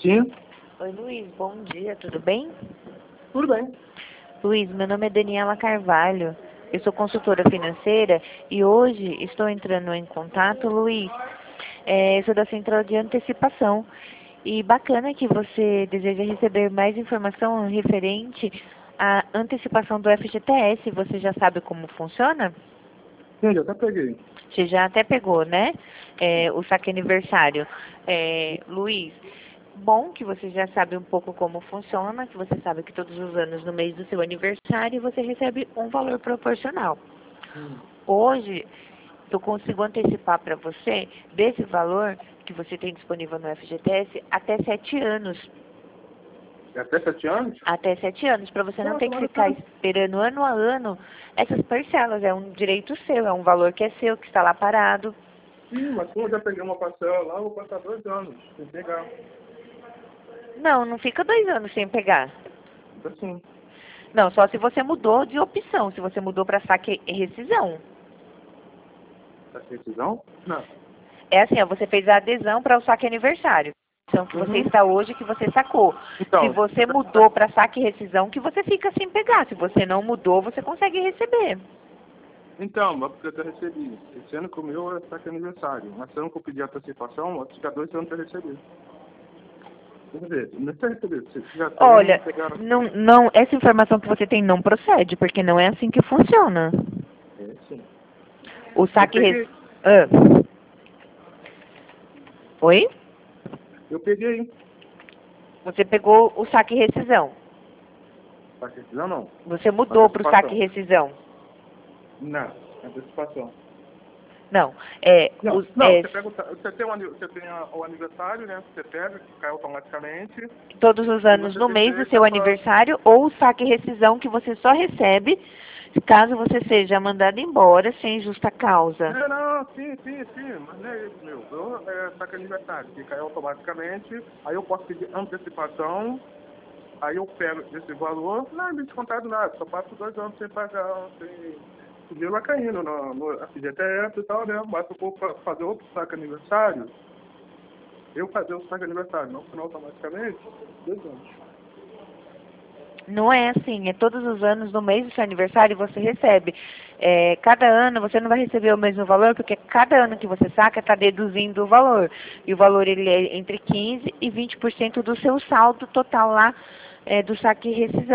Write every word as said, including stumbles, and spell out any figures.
Sim, Oi, Luiz, bom dia, tudo bem? tudo bem. Luiz, meu nome é Daniela Carvalho, eu sou consultora financeira e hoje estou entrando em contato, Luiz, é, eu sou da Central de Antecipação e bacana que você deseja receber mais informação referente à antecipação do F G T S, você já sabe como funciona? Sim, já até peguei. Você já até pegou, né? É, o saque aniversário. É, Luiz, bom que você já sabe um pouco como funciona, que você sabe que todos os anos, no mês do seu aniversário, você recebe um valor proporcional. Hum. Hoje, eu consigo antecipar para você, desse valor que você tem disponível no F G T S, até sete anos. É até sete anos? Até sete anos, para você não Nossa, ter que mas ficar eu- esperando ano a ano essas parcelas. É um direito seu, é um valor que é seu, que está lá parado. Sim, mas como eu já peguei uma parcela lá, eu vou passar dois anos sem pegar. Não, não fica dois anos sem pegar. Assim, Não, só se você mudou de opção, se você mudou para saque e rescisão. essa decisão? Não. É assim, ó, você fez a adesão para o saque aniversário. Então, que você Uhum. está hoje, que você sacou. Se Então, você mudou para saque e rescisão, que você fica sem pegar. Se você não mudou, você consegue receber. então, mas porque eu já recebi. Esse ano que o meu é saque aniversário. Mas esse ano que eu pedi antecipação, eu ficar dois anos para receber. Quer dizer, não precisa receber. Você já tem Olha, pegar. não, não, essa informação que você tem não procede, porque não é assim que funciona. É, sim. O Eu saque e peguei. res... Ah. Oi? Eu peguei. Você pegou o saque e rescisão. Saque decisão não. Você mudou para o saque Antecipação. e rescisão. Não, antecipação. Não, é, Não, os, não, é, você pega o, sa- você tem, o, ani- você tem a- o aniversário, né? Você pega, que cai automaticamente, todos os e anos você no mês do deseja seu para. aniversário, ou o saque e rescisão que você só recebe caso você seja mandado embora sem justa causa. Não, não, sim, sim, sim, mas não é isso, meu. Eu, é saque aniversário, que cai automaticamente, aí eu posso pedir antecipação, aí eu pego esse valor, não é descontado nada, só passo dois anos sem pagar, sem. O dinheiro vai caindo no, no F G T S e tal, né? Mas se eu for fa- fazer outro saque aniversário, eu fazer o saque aniversário, não final automaticamente, dois anos. Não é assim, é todos os anos, no mês do seu aniversário, você recebe. É, cada ano você não vai receber o mesmo valor, porque cada ano que você saca está deduzindo o valor. E o valor ele é entre quinze e vinte por cento do seu saldo total lá é, do saque e rescisão.